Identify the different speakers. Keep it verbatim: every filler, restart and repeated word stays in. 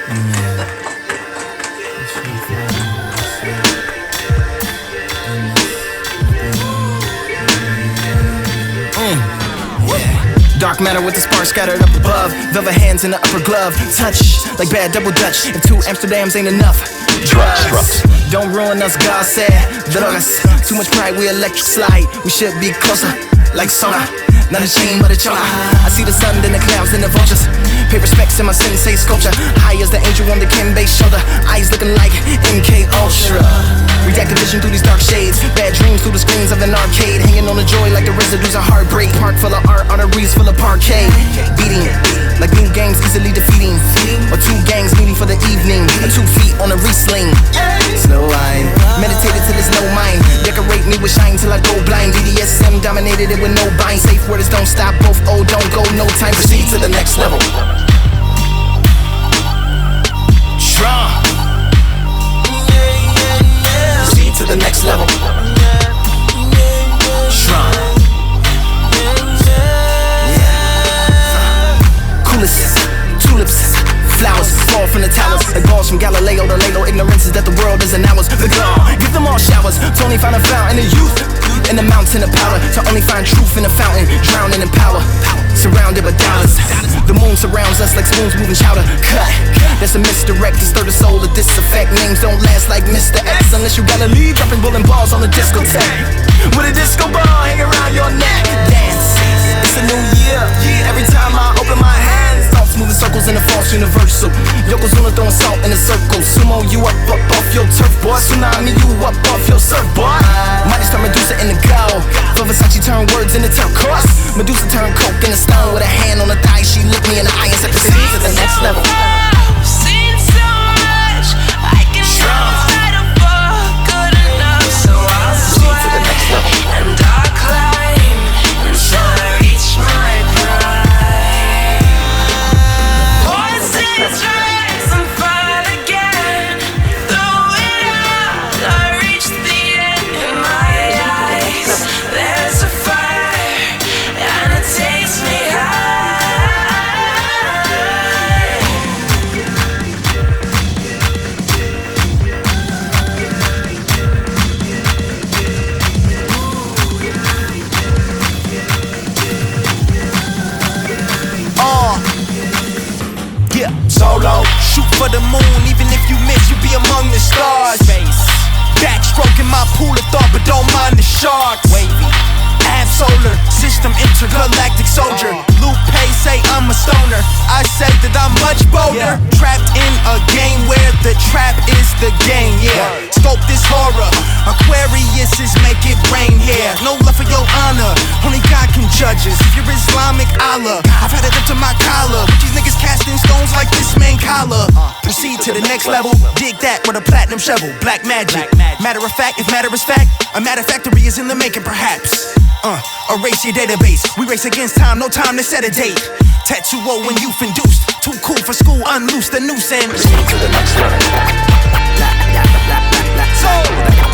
Speaker 1: Dark matter with the sparks scattered up above. Velvet hands in the upper glove. Touch like bad double dutch. If two Amsterdams ain't enough, drugs don't ruin us, God said. Drogas, too much pride, we electric slide. We should be closer, like sauna. Not a chain, but a chona. I see the sun, then the clouds, then the vultures. Pay respects in my sensei sculpture. High as the angel on the Kimbe shoulder. Eyes looking like M K Ultra. Redacted vision through these dark shades. Bad dreams through the screens of an arcade. Hanging on the joy like the residues of heartbreak. Park full of art, arteries full of parquet. Beating like new games easily defeating. Or two gangs meeting for the evening. Or two feet on a Riesling. Slow wine, meditated till there's no mind. Decorate me with shine till I go blind. B D S M dominated it with no bind. Safe words don't stop, both oh don't go. No time, proceed to the next level. Strong. Proceed to the next level. Strong. Yeah. Coolest tulips. Flowers fall from the towers, like balls from Galileo to Lalo. Ignorance is that the world isn't ours. The gone, give them all showers to only find a fountain of youth in the mountain of power. To only find truth in a fountain, drowning in power. Surrounded by dollars, the moon surrounds us like spoons moving chowder. Cut, that's a misdirect to stir the soul of disaffect. Names don't last like Mister X unless you gotta leave, dropping bowling balls on the discotheque. With a disco ball hang around your neck. Dance, it's a new year. Every time I open my hands, thoughts moving circles in the false universal. Yokozuna throwing salt in a circle. Sumo you up, up off your turf, boy. Tsunami you up off your surfboard. Mighty star Medusa in the go. For Versace turn words into turquoise. Medusa turn coke in a stone with a hand on the thigh. She looked me in the eye and said, proceed to the next level.
Speaker 2: Seen so much, I can never settle for good enough. So I'll sweat and I'll climb until I reach my prime. Voices rise and fall again. Through it all, I reach the end. In my eyes, there's a fire, and it takes me high.
Speaker 3: Yeah, solo, shoot for the moon. Even if you miss, you be among the stars. Space, backstroking my pool of thought, but don't mind the sharks. Wavy, ab solar, system intergalactic soldier. Lupe say I'm a stoner. I say that I'm much bolder. Trapped in a game where the trap is the game. Yeah, scope this horror. Aquarius is make it rain here. No love for your honor. Only God can judge us. If you're Islamic, Allah. I've had it up to my collar. But these niggas casting stones like this man collar. Proceed to the next level. Dig that with a platinum shovel. Black magic. Matter of fact, if matter is fact, a matter factory is in the making, perhaps. Uh, erase your database. We race against time, no time to set a date. Tetsuo when youth induced. Too cool for school, unloose the noose and proceed to the next level. So